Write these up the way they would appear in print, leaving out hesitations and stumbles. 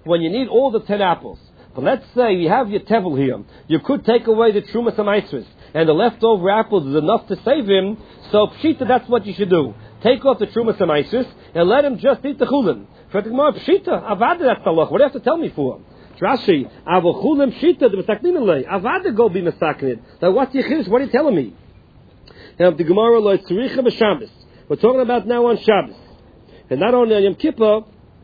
when you need all the 10 apples. But let's say you have your tevel here. You could take away the Trumas HaMaasros, and the leftover apples is enough to save him. So Pshita, that's what you should do. Take off the Trumas HaMaasros and let him just eat the chulin. For the Gemara, Pshita, Avada, that's the halach. What do you have to tell me for? Rashi, Avo chulim Pshita, the Mesaknin alei. Avada go be Mesaknin. Now what's your chiddush? What are you telling me? Now the Gemara, lo tzricha b'Shabbos. We're talking about now on Shabbos. And not only on Yom Kippur.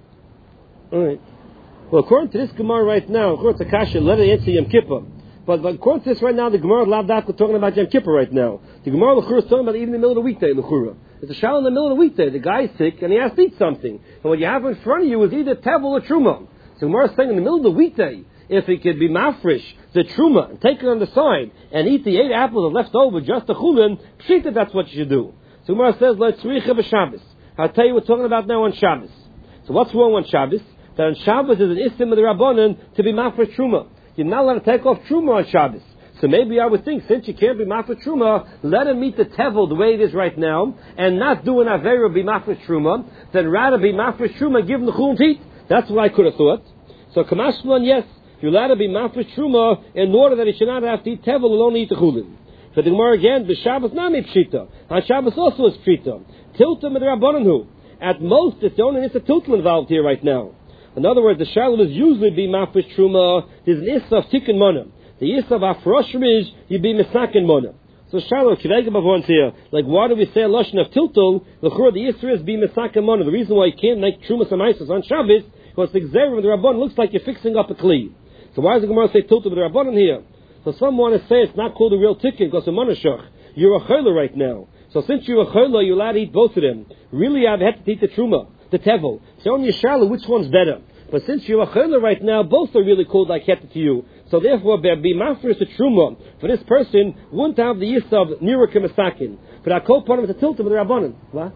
Alright. Well, according to this Gemara right now, according to Kasha, let it answer Yom Kippur. But according to this right now, the Gemara is lavdafka talking about Yom Kippur right now. The Gemara L'chura is talking about even in the middle of the weekday, L'chura. It's a shal in the middle of the weekday. The guy is sick and he has to eat something. And what you have in front of you is either tevel or truma. So the Gemara is saying in the middle of the weekday, if he could be mafresh, the truma, and take it on the side, and eat the 8 apples left over, just the chulin, pshita, that's what you should do. So the Gemara says, let's tzricha b'Shabbos. I'll tell you what we're talking about now on Shabbos. So what's wrong on Shabbos? That on Shabbos is an istim of the Rabbanan to be mafresh truma. You're not allowed to take off truma on Shabbos. So maybe I would think, since you can't be mafresh truma, let him eat the tevel the way it is right now, and not do an avera be mafresh truma, then rather be mafresh truma, give him the chulin to eat. That's what I could have thought. So kamashlan, yes, you're allowed to be mafresh truma in order that he should not have to eat tevel and only eat the chulin. So the Gemara again, the Shabbos nami pshita. On Shabbos also is pshita. Tiltum with the Rabbanan hu. At most, it's only a tiltum involved here right now. In other words, the shalom is usually be mafresh truma. There's an issa of tikkun mana. The issa of afrosh is you be misakin mana. So shalom, kivega bavons here. Like why do we say a lashon of tiltul? The issa is be misakin mana. The reason why you can't make trumas and isis on Shabbos because the gzerim of the Rabbanan looks like you're fixing up a kli. So why does the Gemara say tiltul with the Rabbanan here? So some want to say it's not called a real tikkun because of manashach. You're a chayla right now. So since you're a chayla, you're allowed to eat both of them. Really, I've had to eat the truma, the tevel. So on Yishala, which one's better? But since you're a chayla right now, both are really called like het to you. So therefore, be mafresh the truma for this person wouldn't have the yis of nira kemasakin. But I call part of the tiltum with the Rabbanan. What?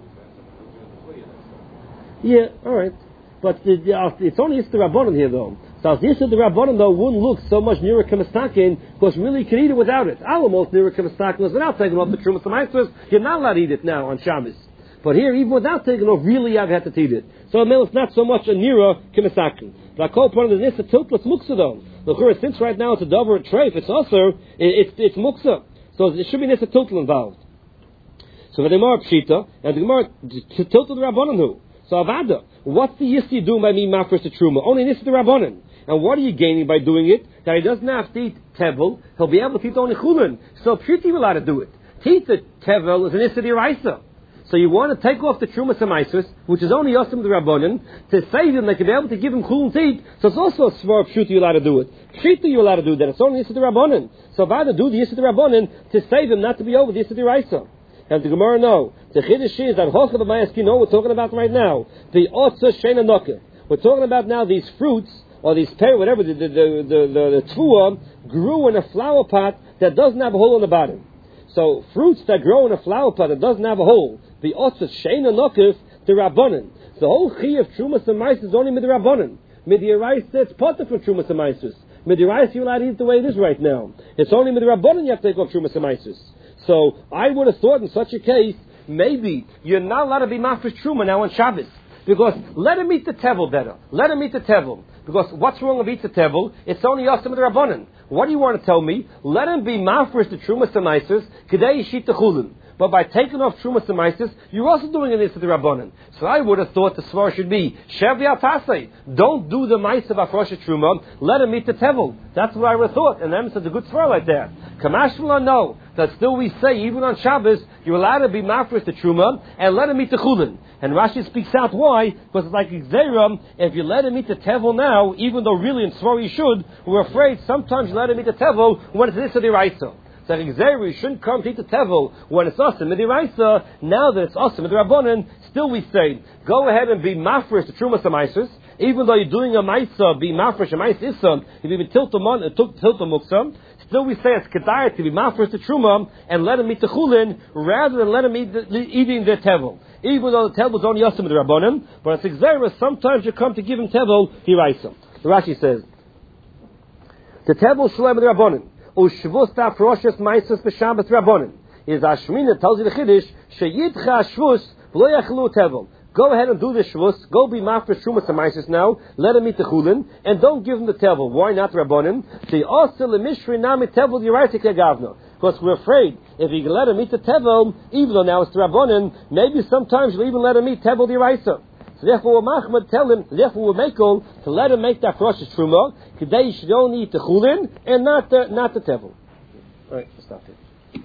Yeah, all right. But it's only yis the Rabbanan here though. So the yis of the Rabbanan though wouldn't look so much nira kemasakin because really you can eat it without it. Almost nira kemasakin was without taking off the truma samaistos. You're not allowed to eat it now on Shabbos. But here, even without taking off, really I've had to eat it. So it's not so much a nira kemasakin. But I call part of this a tiltless muksa though. Look, since right now it's a dover treif, it's also it's muksa. So it should be nisa tiltle involved. So the Gemara pshita and the Gemara tiltle the Rabbanan who. So avada, what's the yis you doing by me mafresh the truma? Only nisa the Rabbanan. And what are you gaining by doing it? That he doesn't have to eat tevel, he'll be able to eat only chulin. So pshita you're allowed to do it. To eat the tevel is an issa d'oraisa. So you want to take off the Trumas HaMaasros, which is only Yosim the Rabbanan, to save him, that you be able to give him chulin to eat. So it's also a svar pshuta you're allowed to do it. Pshita you're allowed to do that. It's only Yisra the Rabbanan. So if I do the Yisra the Rabbanan to save him, not to be over the Yisra the Raisa. And the Gemara no. The Chiddush is that Hochav B'Mayaskino we're talking about right now. The Otza Shena Noke. We're talking about now these fruits, or these pear, whatever, the tfuah, grew in a flower pot that doesn't have a hole on the bottom. So fruits that grow in a flower pot that doesn't have a hole, the otzes sheina nokif, the rabbanan. The whole chi of trumas and maisus is only mid rabbanan. Mid yiraisa it's potter for trumas and maisus. Mid yiraisa you're allowed to eat the way it is right now. It's only mid rabbanan you have to take off trumas and maisus. So I would have thought in such a case maybe you're not allowed to be mafresh truma now on Shabbos. Because let him eat the tevel better. Let him eat the tevel. Because what's wrong with eat the tevel? It's only Yosim the Rabbanan. What do you want to tell me? Let him be mafresh the Trumas Samaisis, Kedei Yishit the Chulin. But by taking off Trumas Samaisis, you're also doing this to the Rabbanan. So I would have thought the svar should be, Shevi Atasei. Don't do the mice of Afrosh Truma. Let him eat the tevel. That's what I would have thought. And then it's a good svar like that. Kamashvila, no. That still we say, even on Shabbos, you're allowed to be mafresh the Truma and let him eat the Chulin. And Rashi speaks out why, because it's like Xeram, if you let him eat the tevel now, even though really in Svar you should, we're afraid sometimes you let him eat the tevel when it's this or the Raisa. So Xeram, you shouldn't come to eat the tevel when it's awesome in the Raisa. Now that it's awesome in the Rabbanan, still we say, go ahead and be mafresh the Trumas HaMaasros, even though you're doing a Maisa, be mafresh a Maisa Issa, if you even tilt the Muksa, still we say it's Kedai to be mafresh the Truma and let him eat the Chulin rather than let him eating the tevel. Even though the tevel is only Yosim the Rabbanan, but it's Xeris, sometimes you come to give him tevel, he writes him. The Rashi says, the tevel Shalem the Rabbanan, Ushvus ta Froshes Maisus B'Shabbos Rabbanan, is Ashmina tells you the Chiddush, Sheyidcha Shvus, V'lo Yachlu tevel. go ahead and do the shvus, go be mafresh trumas amaisus now, let him eat the chulin, and don't give him the tevel. Why not Rabbanim? Say, also the mishri nami tevel yiraisik gavna. Because we're afraid, if you let him eat the tevel, even though now it's the Rabbanim, maybe sometimes you'll even let him eat tevel yiraisa. So therefore, Machmad tell him, therefore we'll make him, to let him make that froshes truma, today you should only eat the chulin, and not the tevel. Alright, stop it.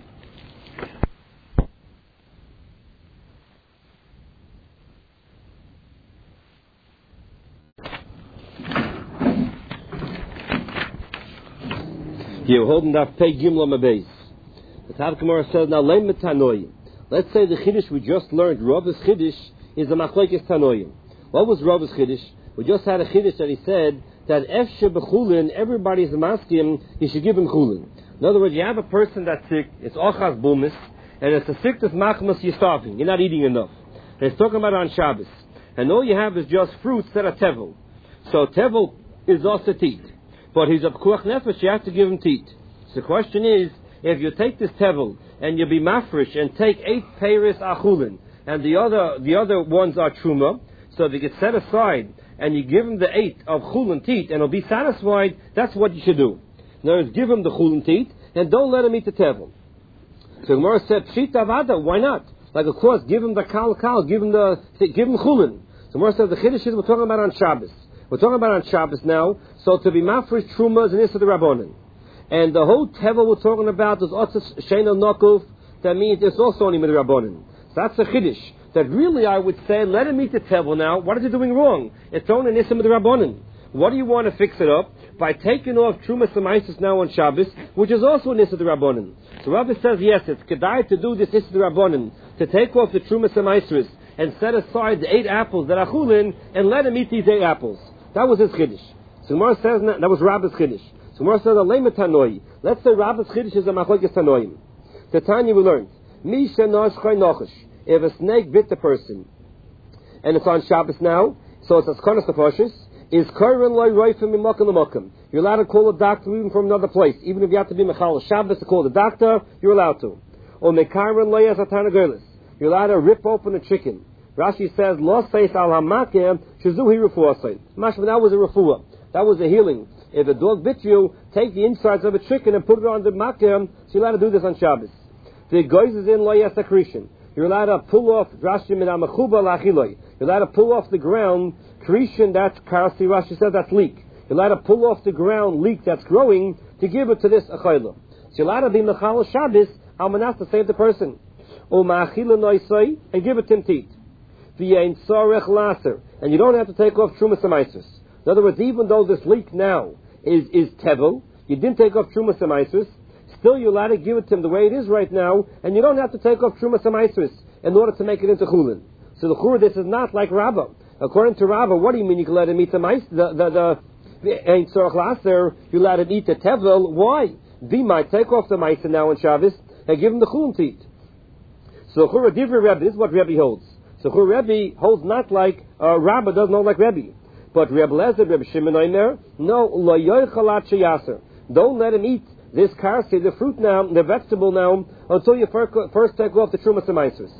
You're holding that pay gimla mabez. The Tav Gemara says now leim metanoim. Let's say the chiddush we just learned, Rav's chiddush is a machlekes tanoim. What was Rav's chiddush? We just had a chiddush that he said that efshe bechulin, everybody's masking, you should give him chulin. In other words, you have a person that's sick, it's ochas bulmis, and it's a sickness machmas, you're starving, you're not eating enough. And it's talking about on Shabbos, and all you have is just fruits that are tevel. So tevel is also teat. But he's a pekuach nefesh, you have to give him teat. So the question is, if you take this tevel and you be mafresh and take 8 peiris achulin, and the other ones are truma, so if you get set aside and you give him the 8 of chulin teat and he'll be satisfied, that's what you should do. In other words, give him the chulin teat and don't let him eat the tevel. So Gemara said, pshita avada, why not? Like of course, give him the kal, give him chulin. So Gemara said the chiddush is we're talking about on Shabbos. We're talking about on Shabbos now, so to be mafresh truma is an issa the Rabbanim. And the whole tevel we're talking about is otzes sheina nokuf, that means it's also only with the Rabbanim. So that's a chiddush. That really I would say, let him eat the tevel now. What is he doing wrong? It's only an issa with the Rabbanim. What do you want to fix it up? By taking off trumas amaisus now on Shabbos, which is also an issa the Rabbanim. So Rabbi says, yes, it's kedai to do this issa the Rabbanim, to take off the trumas amaisus and set aside the 8 apples that are chulin, and let him eat these 8 apples. That was his chiddush. So Gemara says that was Rabbi's chiddush. So Gemara says alei tanoi. Let's say Rabbi's chiddush is a machlekes tanoim. The Tanya we learned misha noshchay nochash. If a snake bit the person, and it's on Shabbos now, so it's as konas nefashis, is koren loy roifim imakom l'makom. You're allowed to call a doctor even from another place, even if you have to be mechal Shabbos to call the doctor. You're allowed to. Or mekaron loy as atana gerlis. You're allowed to rip open a chicken. Rashi says, "Lo seis al hamakem shizuhi refuasay." Mashma, that was a refuah. That was a healing. If a dog bit you, take the insides of a chicken and put it on the makem. So you're allowed to do this on Shabbos. The goyz is in lo yasakrishin. You're allowed to pull off Rashi min amachuba lachiloi. You're allowed to pull off the ground krishin. That's karasi. Rashi said that's leek. You're allowed to pull off the ground leek that's growing to give it to this achayla. So you're allowed to be mechal Shabbos almanas to save the person. O ma'achila noisai and give it to him to eat. And you don't have to take off trumas amaisus. In other words, even though this leek now is tevel, you didn't take off trumas amaisus, still you're allowed to give it to him the way it is right now, and you don't have to take off trumas amaisus in order to make it into chulin. So the chur, this is not like Rabbah. According to Rabbah, what do you mean you can let him eat the mais? The ein tzorach laser, you let him eat the tevel. Why? They might take off the mais now on Shabbos and give him the chulin to eat. So chur divri Rebbe, this is what Rebbe holds. So Rebbe holds not like Rabbah doesn't hold like Rebbe, but Rebbe Lezer, Rebbe Shimon Omer, no lo yoichalat sheyaser. Don't let him eat this karsi, the fruit now, the vegetable now, until you first take off the trumas amaisus.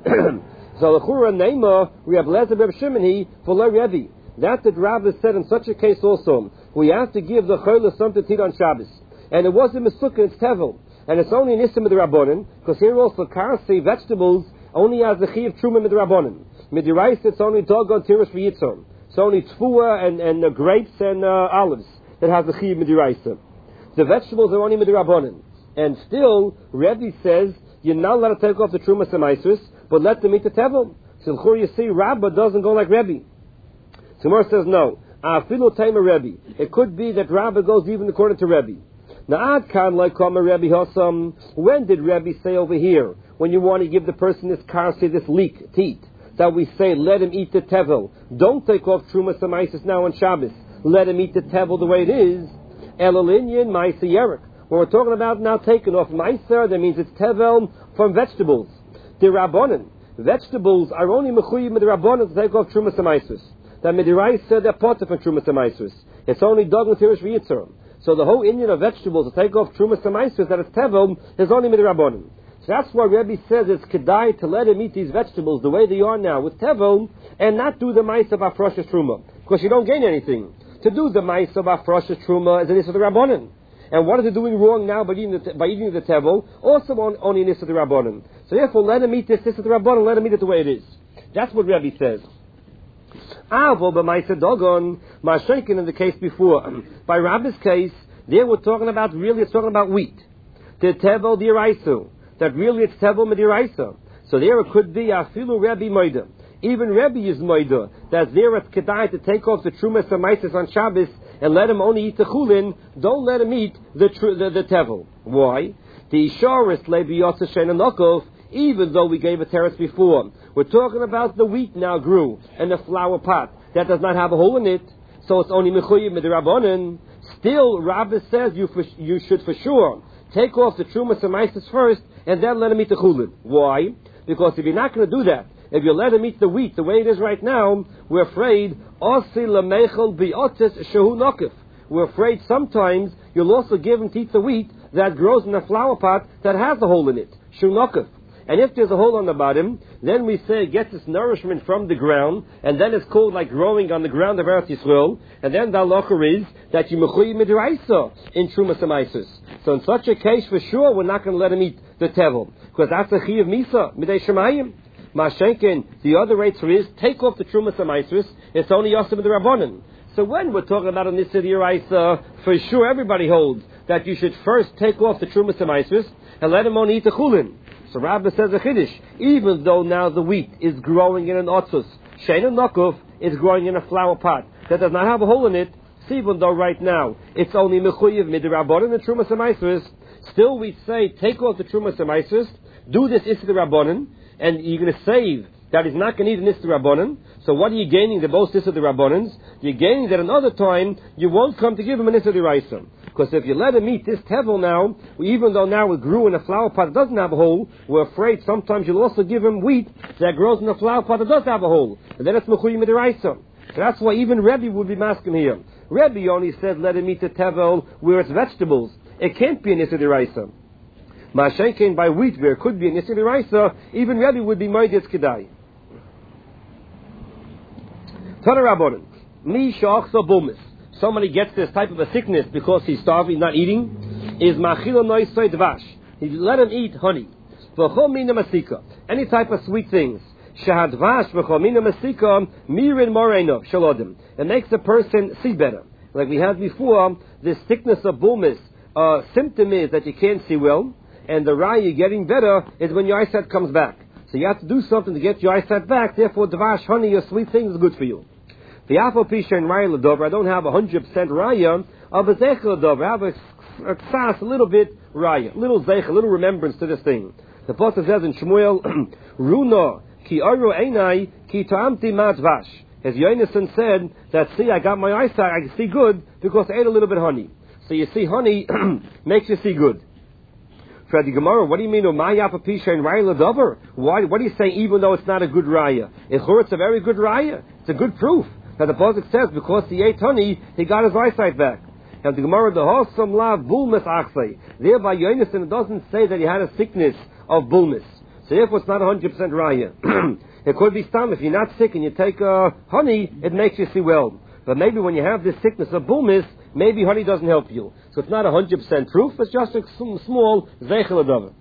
So the Chura Neima, Rebbe Lezer, Rebbe Shimon, he for lo Rebbe. That's what Rabbah said in such a case also. We have to give the chayla something to eat on Shabbos, and it wasn't Mesukah, it's tevel, and it's only an ism of the Rabbanim, because here also karsi vegetables only has the chi of truma midrabanim. Midirais, it's only dogon tirish v'yitzon. It's only tfua and grapes and olives that has the chi of midiraisa. The vegetables are only midrabanim. And still, Rebbe says you're not allowed to take off the truma semaisus, but let them eat the tevel. So you see, Rabbah doesn't go like Rebbe. Gemara says no. Afilu taima Rebbe. It could be that Rabbah goes even according to Rebbe. Now, ad kan like kama Rebbe Hossam. When did Rebbe say over here? When you want to give the person this karsi, this leek, teat, that we say, let him eat the tevel. Don't take off trumas amaisus now on Shabbos. Let him eat the tevel the way it is. Elalinyan maisa yerik. When we're talking about now taking off maisa, that means it's tevel from vegetables. The rabbonim. Vegetables are only mechuyim with the rabbonim to take off trumas amaisus. That midiraisa, they're potter from trumas amaisus. It's only dog and tirish v'yitzerim. So the whole Indian of vegetables to take off trumas amaisus that it's tevel is only with the rabbonim. So that's why Rebbe says it's kedai to let him eat these vegetables the way they are now with tevel, and not do the ma'isa of afroshes truma, because you don't gain anything. To do the ma'isa of afroshes truma is an issa of the rabbanon. And what is it doing wrong now by eating the tevel? Also on an issa of the rabbanon. So therefore, let him eat this issa of the rabbanon, let him eat it the way it is. That's what Rebbe says. Avo b'ma'isa dogon, ma'ashenkin in the case before. By Rabbi's case, there we're talking about, really it's talking about wheat. The tevel d'iraisu. That really it's tevel mediraisa. So there it could be afilu Rebbe moida. Even Rebbe is moida. That there it's kedai to take off the trumas and maisis on Shabbos and let him only eat the chulin. Don't let him eat the tevel. Why? The isharis lebiyotza shenanokov. Even though we gave a teretz before, we're talking about the wheat now grew in a flour pot that does not have a hole in it, so it's only mechuyev midrabanan. Still, Rabbi says you should for sure take off the trumas and maisis first, and then let him eat the chulin. Why? Because if you're not going to do that, if you let him eat the wheat the way it is right now, we're afraid we're afraid sometimes you'll also give him to eat the wheat that grows in a flour pot that has a hole in it, shunokif. And if there's a hole on the bottom, then we say it gets its nourishment from the ground, and then it's called like growing on the ground of Eretz Yisrael, and then the halacha is that you mechuyev midraisa in Trumas Amaisus. So in such a case, for sure, we're not going to let him eat the tevel, because that's a chiyuv misa, midei shemayim. Mashenkin, the other answer is, take off the Trumas Amaisus, it's only Yosef and the Rabbanon. So when we're talking about an Issa D'Oraisa, for sure everybody holds that you should first take off the Trumas Amaisus, and let him only eat the chulin. So Rabbi says a chiddush, even though now the wheat is growing in an otzus, shein and nokuf is growing in a flour pot that does not have a hole in it, so even though right now it's only mechuyev midrabanan and trumas amaisus, still we say take off the trumas amaisus, do this issa rabbanan, and you're going to save that he's not going to eat an issa rabbanan. So what are you gaining? The both issa rabbanans. You're gaining that another time you won't come to give him an issa d'oraisa. Because if you let him eat this tevel now, even though now it grew in a flour pot that doesn't have a hole, we're afraid sometimes you'll also give him wheat that grows in a flour pot that does have a hole. And then it's mechuyev midraisa. So that's why even Rebbe would be masking here. Rebbe only said let him eat the tevel where it's vegetables. It can't be an issa d'oraisa. Mashenkin by wheat where it could be an issa d'oraisa, even Rebbe would be moedetz kedai. Tana Rabbanan, mi shachsa bumis. Somebody gets this type of a sickness because he's starving, not eating, is machila noisoi dvash. He let him eat honey. V'chol mina masika. Any type of sweet things. Shahadvash v'chol mina masika mirin moreno shalodim. It makes a person see better. Like we had before, this sickness of bulmis, symptom is that you can't see well, and the raya getting better is when your eyesight comes back. So you have to do something to get your eyesight back, therefore dvash, honey, or sweet things is good for you. The Afo Pisha and Raya Ladover, I don't have 100% Raya, of a Zeich Ladover, I have a ksas, a little bit Raya, a little Zeich, a little remembrance to this thing. The Pasuk says in Shmuel, Runa, ki aru einai, ki ta'amti matvash. As Yonason said, that see, I got my eyesight, I can see good, because I ate a little bit of honey. So you see, honey makes you see good. For the Gemara, what do you mean, Umay Afo Pisha and Raya Ladover? What do you say, even though it's not a good Raya? It's a very good Raya. It's a good proof. That the Pasuk says because he ate honey, he got his eyesight back. And the Gemara, the wholesome lav bulmus achsei. Thereby, Yonason doesn't say that he had a sickness of bulmus. So therefore, it's not 100% raya. It could be stam. If you're not sick and you take honey, it makes you see well. But maybe when you have this sickness of bulmus, maybe honey doesn't help you. So it's not 100% proof. It's just a small zeichel adav.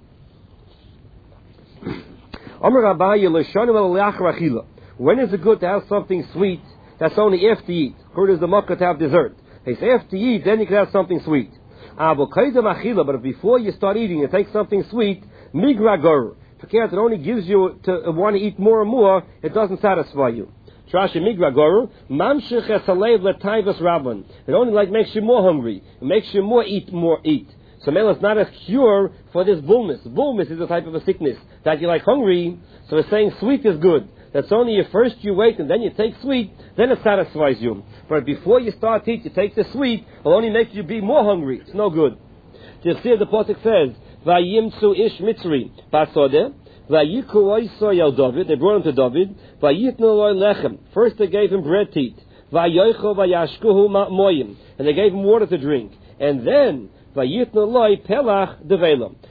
When is it good to have something sweet? That's only after you eat. Good as the makkah to have dessert. They say after you eat, then you can have something sweet. But if before you start eating, you take something sweet, migragor. Because it only gives you to want to eat more and more, it doesn't satisfy you. Trashi migragor, mamshich esalev letaivas rabban. It only makes you more hungry. It makes you more eat. So Mela is not a cure for this bulmus. Bulmus is a type of a sickness that you're hungry. So it's saying sweet is good. That's only if first you wait and then you take sweet, then it satisfies you. But before you start to eat, you take the sweet, it'll only make you be more hungry. It's no good. Just see the Pasuk says, Vayimtzu ish mitzri basodeh, Vayiku oiso yel David, they brought him to David, Vayitnu loy lechem. First they gave him bread to eat, Vayoicho vayashkuhu moyim, and they gave him water to drink. And then, Vayitnu loy pelach develam.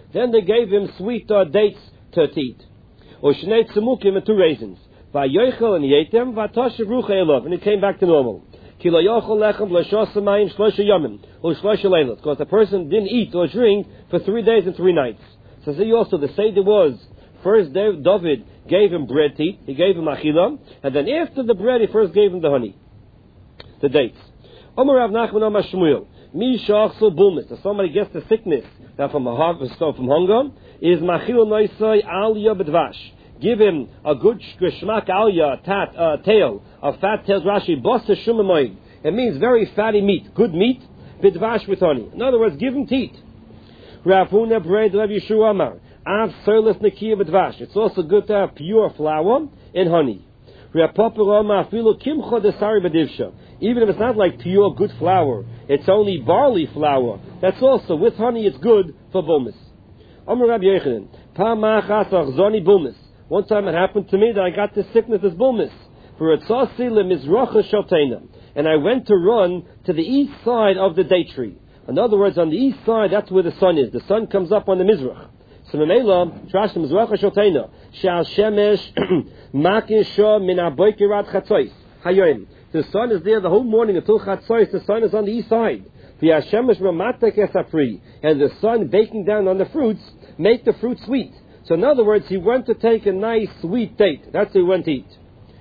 Then they gave him sweet dates to eat. Ushnei tzemukim and 2 raisins. Vayochel and he ate them. Vatoshev rucha elov, and he came back to normal. Ki lo yochel lechem l'shos mayim shlosha yomim u'shlosha leilot, because the person didn't eat or drink for 3 days and 3 nights. So see also the seder was first David gave him bread to eat, he gave him achila, and then after the bread he first gave him the honey, the dates. Omer Rav Nachman Omer Shmuel, mi shachsul bulmis, if somebody gets the sickness that from hunger, is machil noisai aliyah bedvash. Give him a good shmak aliyah, tail, a fat tail, Rashi, bossa shumamoid. It means very fatty meat, good meat, bedvash with honey. In other words, give him to eat. Rav Huna bread Rav Yeshua Amar, av soilus nekiya bedvash. It's also good to have pure flour and honey. Rav Papa Rama afilu kimcha desari bedivsha. Even if it's not like pure good flour, it's only barley flour. That's also, with honey, it's good for bulmis. Amar Rabbi Yechanan, pa'machas achzoni bulmis. One time it happened to me that I got this sickness, this bulmis. For etzasi lemizracha shaltena. And I went to run to the east side of the date tree. In other words, on the east side, that's where the sun is. The sun comes up on the mizrach. So memela, trash the mizracha shaltena. Shal shemesh makisha min aboikirat chatzois. Hayoim. The sun is there the whole morning until chatzois. The sun is on the east side. And the sun baking down on the fruits make the fruit sweet. So in other words, he went to take a nice sweet date. That's what he went to eat.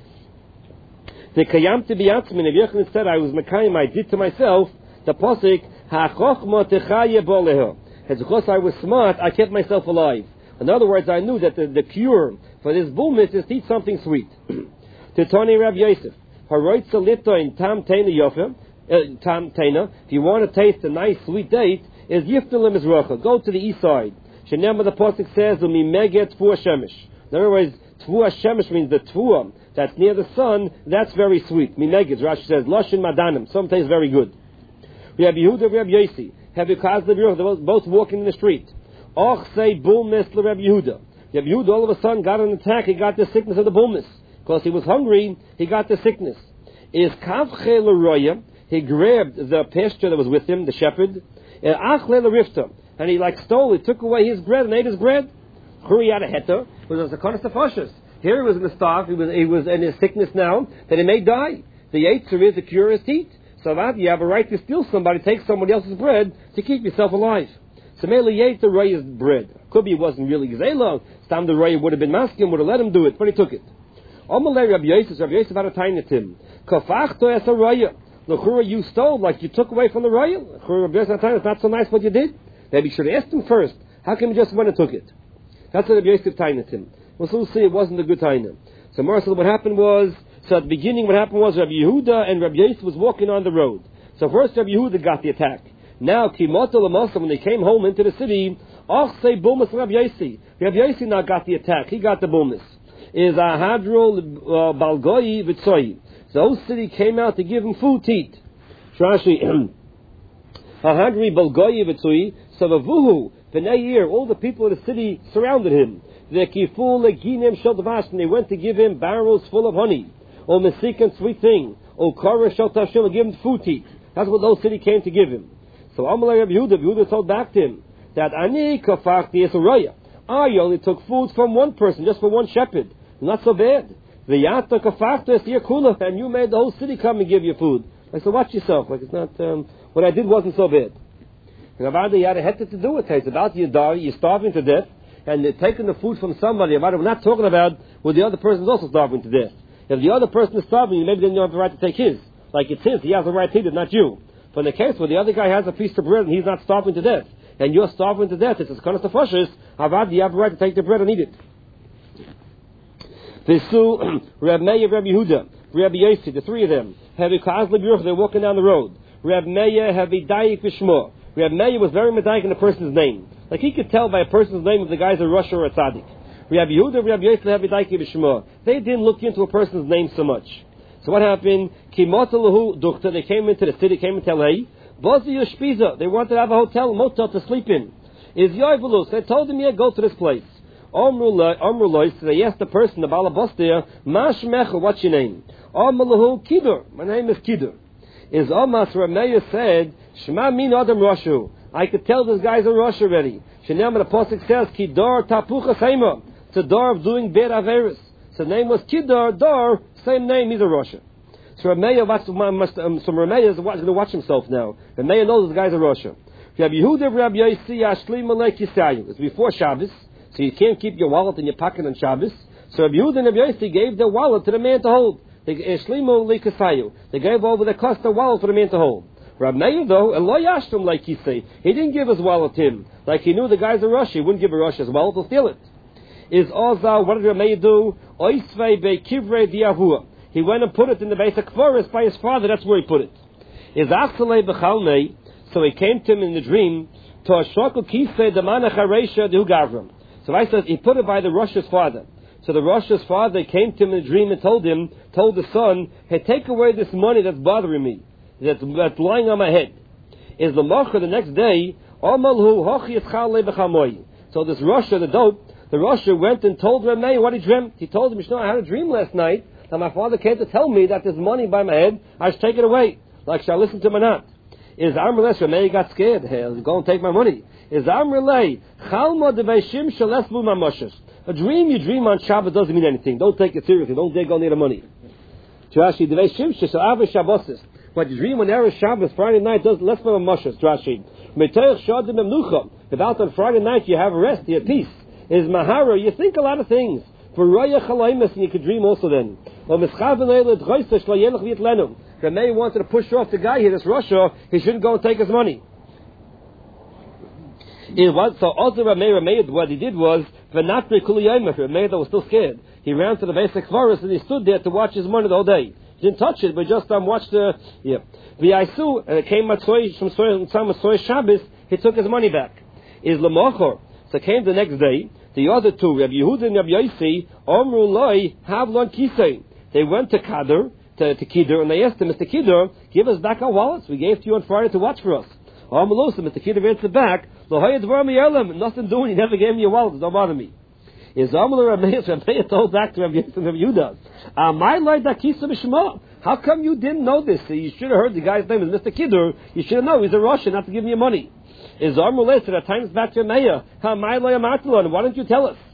The kayam to biatzmin, if Yechon said, I was mekayim, I did to myself, the posik, ha'chochma techaye boleho. It's because I was smart, I kept myself alive. In other words, I knew that the cure for this bulmis is to eat something sweet. Titoni Rav Yosef, haroitza lito in tam teina yofim, tam teina, if you want to taste a nice sweet date, is yiftalim izrocha, go to the east side. Shenem the posik says, umi meget tvua shemesh. In other words, tvua shemesh means the tvua that's near the sun, that's very sweet. Mimeged, Rashi says, Loshin Madanim, some taste very good. Rabbi Yehuda, Rabbi Yosi, have you caused the They're both walking in the street. Och say bulmis le Rabbi Yehuda. Rabbi Yehuda all of a sudden got an attack, he got the sickness of the bulmis. Because he was hungry, he got the sickness. Is kavche le he grabbed the pasture that was with him, the shepherd, ach le rifta, and he stole it, took away his bread and ate his bread. Hurry out of heta, was a konas tefashos. Here he was in the starve, he was in his sickness now, that he may die. The Yetzer is the cure is to eat. So that you have a right to steal somebody, take somebody else's bread to keep yourself alive. So Mele ate the Ray's bread. Could be it wasn't really Gzela. Stam the Ray would have been masking, would have let him do it, but he took it. Amalei Rabbi Yosef had a time at him. Kafachto es a Raya. L'chura you stole, like you took away from the Raya. L'chura Rabbi Yosef it's not so nice what you did. Maybe you should have asked him first. How come you just went and took it? That's what Rabbi Yosef time at him. We'll soon see it wasn't a good time. So Marcel, what happened was, so at the beginning what happened was Rabbi Yehuda and Rabbi Yosef was walking on the road. So first Rabbi Yehuda got the attack. Now, Kimoto Lamasa, when they came home into the city, Och say bulmus Rabbi Yosi. Rabbi Yosi now got the attack. He got the bulmus. Is Ahadro Balgoi Vitsoi. The whole city came out to give him food to eat. Rashi, Ahadri Balgoi Vitsoi. So the Vuhu, V'nei all the people of the city surrounded him. The Kiful Leginem Shaldavash, and they went to give him barrels full of honey. Or Mesik and sweet thing. Or Korah Shaltashim, and give him food to eat. That's what the whole city came to give him. So Amalei Rabbi Yehuda told back to him that Ani Kafachti es a Raya. I only took food from one person, just for one shepherd. Not so bad. The Yata Kafachti es Yakula, and you made the whole city come and give you food. I said, watch yourself. It's not, what I did wasn't so bad. And Avada, you had a head to do it. It's about you're starving to death, and they're taking the food from somebody. Avada, we're not talking about where the other person is also starving to death. If the other person is starving, maybe then you have the right to take his. Like it's his, he has the right to eat it, not you. But in the case where the other guy has a piece of bread and he's not starving to death, and you're starving to death, it's as konas tefashos, Avad, you have the right to take the bread and eat it. Visu, Reb Meir, Reb Yehuda, Reb Yosi, the three of them, have a kaz lebiruch, they're walking down the road. Reb Meir have a dayik v'shmo. Reb Meir was very medayik in a person's name. Like he could tell by a person's name if the guy's a Rosh or a Tzaddik. Reb Yehuda, Reb Yosi have a dayik v'shmo. They didn't look into a person's name so much. So what happened? Kimotalahu duchta. They came into the city, came into LA. Bozi Yoshpiza. They wanted to have a hotel, motel to sleep in. Is Yoivelus. They told him, yeah, go to this place. Omruloi. So they asked the person, the balabas there, Mashmecha, what's your name? Omrulahu Kidur. My name is Kidur. Is Omas Rameya said, Shema min Adam Roshu. I could tell this guy's a Rosh already. Shenem, the Pasuk says, Kidor Tapucha Chema. It's a door of doing bad Averis. So the name was Kidor, door, same name, he's a Rasha. So Rameya is going to watch himself now. Rameya knows this guy's a Rasha. Rabbi Yehuda, Rabbi Yossi, Ashli Malek Yisayu. It's before Shabbos, so you can't keep your wallet in your pocket on Shabbos. So Rabbi Yehuda and Rabbi Yossi gave their wallet to the man to hold. They gave over the custom wallet for the man to hold. Rabbi Meir, though, Eloi Ashtum like he say, he didn't give his wallet to him. Like he knew the guy's a Rosh, he wouldn't give a Rosh his wallet, he'll steal it. Is Ozal, what did Rabbi Meir do? Oisvei be kivrei diavua. He went and put it in the basic forest by his father, that's where he put it. Is Achsalei b'chalmei, so he came to him in the dream, to Ashokul kisei demanach hareisha dehu gavram. So I said, he put it by the Rosh's father. So the Rosh's father came to him in a dream and told the son, hey, take away this money that's bothering me, that's lying on my head. Is the Mocha the next day, so this Rosha, the Rosha went and told Rameh what he dreamt. He told him, I had a dream last night that my father came to tell me that there's money by my head, I should take it away. Like, shall I listen to him or not? Is Amrele, Rameh got scared, hey, go and take my money. Is Amrele, Chalma deveshim shalesbu mamoshes. A dream you dream on Shabbat doesn't mean anything. Don't take it seriously. Don't dig on the money. What you dream on Erev Shabbos, Friday night, does less than a mushes. Without on Friday night, you have rest, you have peace. Is Mahara, you think a lot of things. For Raya Chalaymas, and you could dream also then. Rameh wanted to push off the guy here, this Russia, he shouldn't go and take his money. It was, so also Rameh, what he did was, Rameh was still scared. He ran to the basic forest and he stood there to watch his money the whole day. He didn't touch it, but just watched the, V'yaisu, and it came from Soy Shabbos, he took his money back. Is Lamochor. So came the next day, the other two, Rabbi Yehuda and Rabbi Yossi, Omru Loi, Havlon Kisei. They went to Kedar, to Kedar, and they asked him, Mr. Kedar, give us back our wallets. We gave to you on Friday to watch for us. Mr. Kedar answered back, nothing doing, he never gave me your wallet, don't bother me. Is Rabbi told back to Rabbi Yehuda, my Lord Dakisa Mishma, how come you didn't know this? You should have heard the guy's name is Mr. Kedar. You should have known he's a Russian, not to give me your money. Is Amrullah said at times back to Meir, why don't you tell us?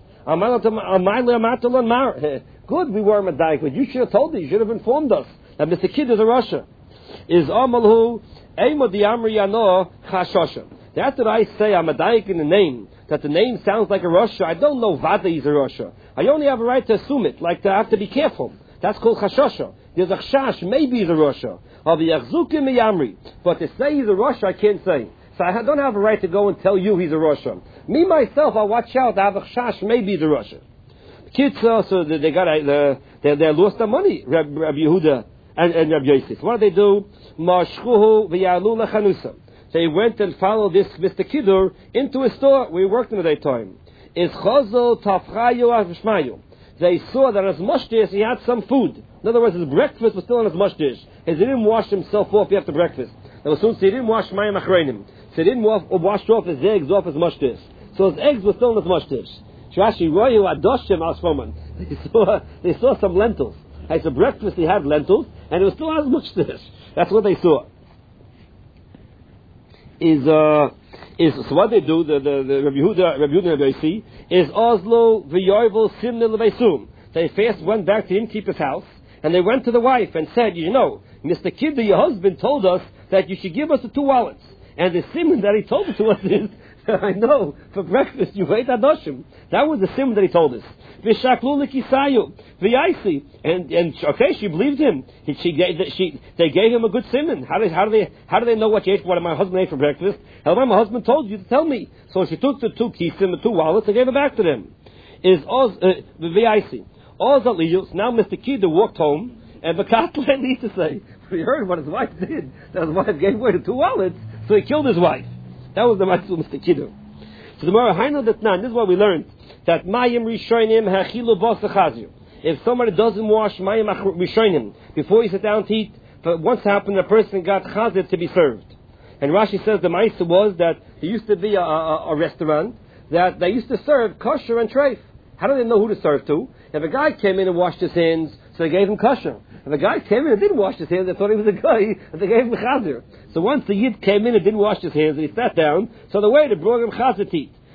Good, we were Madaik, but you should have told us, you should have informed us that Mr. Kedar is a Russia. Is Amalhu Emo di Amri Yano Chashosha. That's what I say, I'm Madaik in the name, that the name sounds like a Russia. I don't know Vada is a Russia. I only have a right to assume it, like to have to be careful. That's called Chashosha. There's a Chash, maybe he's a Russia. But to say he's a Russia, I can't say. So I don't have a right to go and tell you he's a Russia. Me, myself, I'll watch out. I have a chash, maybe he's a Russia. Kids, so they lost their money, Rabbi Yehuda and Rabbi Yossi. What did they do? They went and followed this Mr. Kedar into a store. We worked in the daytime. They saw that as mushtish, he had some food. In other words, his breakfast was still on his mushtish. He didn't wash himself off after breakfast. As soon as he didn't wash mayim achreinim, so he didn't wash off his eggs off his mushtish. So his eggs were still in his mushtish. Shrashi royu adoshim asfoman. They saw some lentils. At the breakfast he had lentils, and it was still on his mushtish. That's what they saw. So what they do, the Rabbi Yehuda and Rabbi Yossi, is Oslo v'yovel simne leveisum. They first went back to the innkeeper's house, and they went to the wife and said, Mr. Kedar, your husband told us that you should give us the 2 wallets. And the simon that he told it to us is, I know, for breakfast you ate adoshim. That was the simon that he told us. V'shaklu l'kisayu, v'yaisi. And okay, she believed him. They gave him a good simon. How do they know what my husband ate for breakfast? However, my husband told you to tell me. So she took the 2 kisim, the 2 wallets, and gave it back to them. V'yaisi. Now Mr. Kedar walked home, and Bakatla needs to say, we heard what his wife did. That his wife gave away the 2 wallets, so he killed his wife. That was the Matsu Mr. Kedar. So the Mara Hainu Datnan, this is what we learned, that Mayim Rishonim Hachilu Bosachazir. If somebody doesn't wash Mayim Rishonim before you sit down to eat, but once happened, a person got Chazir to be served. And Rashi says the Maisa was that there used to be a restaurant that they used to serve kosher and treif. How do they know who to serve to? If a guy came in and washed his hands, so they gave him kosher. If a guy came in and didn't wash his hands, they thought he was a guy, and they gave him chazir. So once the yid came in and didn't wash his hands, and he sat down, so the waiter brought him chazir to eat.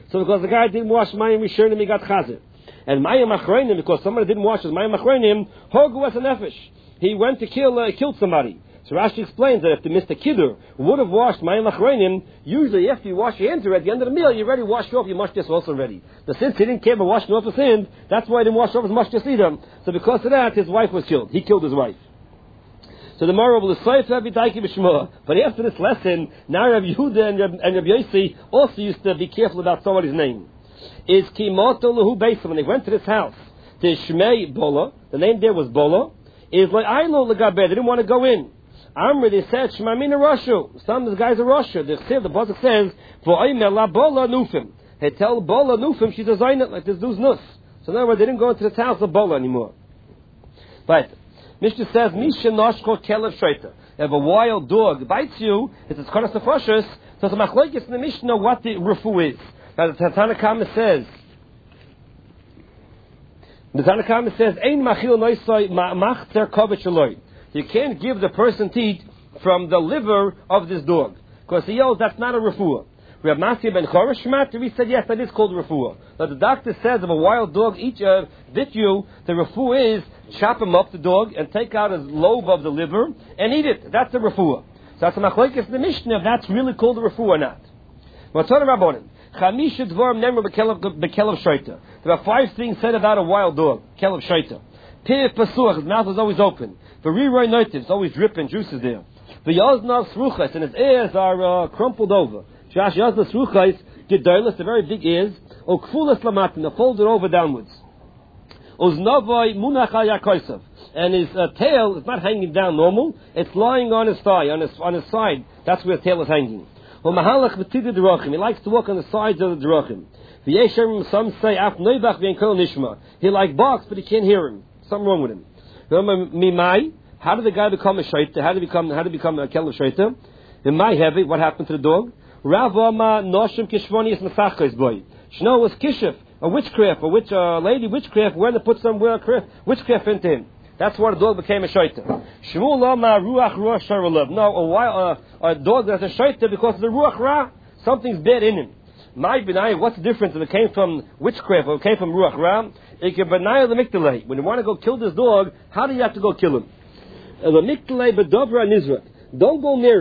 So because the guy didn't wash Mayim Rishonim, he got Chazir. And Mayim Achronim, because somebody didn't wash his Mayim Achronim, Hogu as a Nefesh. He went to killed somebody. So Rashi explains that if the Mr. Kiddur would have washed Mayim Achronim, usually after you wash your hands at the end of the meal, you already washed off your Mashtis also ready. But since he didn't care about washing off his hands, that's why he didn't wash off his Mashtis either. So because of that, his wife was killed. He killed his wife. So the moral will say but after this lesson, now Rabbi Yehuda and Rabbi Yossi also used to be careful about somebody's name. Is Kimoto Lahu Beisam, when they went to this house, the Shmei Bola, the name there was Bola, is like Ailo Lagabe, they didn't want to go in. Amr, they said, Shmamina Rashu, some of the guys are Rashu. The Pasuk says, V'oimer la Bola Nufim. They tell Bola Nufim, she's a Zainat, like this dude's Nus. So in other words, they didn't go into the house of Bola anymore. But Mishnah says, Misha Noshko Kelev Shoita. If a wild dog bites you, it's Konas Nefashos, so it's a machlokes in the Mishnah what the refu is. Now the Tanakama says, Ein machil noisoi ma'chter kovach eloi. You can't give the person to eat from the liver of this dog. Because he yells, that's not a refuah. We have Masya ben Choresh Shmat, we said, yes, that is called refuah. But the doctor says if a wild dog bit you, the refuah is chop him up, the dog, and take out his lobe of the liver and eat it. That's a refuah. So that's a machlokes in the Mishnah if that's really called a refuah or not. There are 5 things said about a wild dog, Kelev Shoita. Pir Pasuach, his mouth is always open. The Riroy Noitiv, it's always dripping, juices there. The Yaznav Sruchas, and his ears are crumpled over. Shash Yaznav Sruchas, Gedolos, the very big ears. O Kfulas Lamatin, they're folded over downwards. Oznavoy Munach al Yakosav. And his tail is not hanging down normal, it's lying on his thigh, on his side. That's where his tail is hanging. He likes to walk on the sides of the Derachim. Some say, he like barks, but he can't hear him. Something wrong with him. How did the guy become a shaita? How did he become a Kelev Shoita? Heavy. What happened to the dog? Shno was kishif, a witchcraft, lady witchcraft, where to put some witchcraft into him. That's why the dog became a shaita. No, a dog that's a shaita because of the ruach ra, something's bad in him. What's the difference if it came from witchcraft or it came from ruach ra? It can benai the mikdalei. When you want to go kill this dog, how do you have to go kill him? The mikdalei bedovra nizrak. Don't go near him.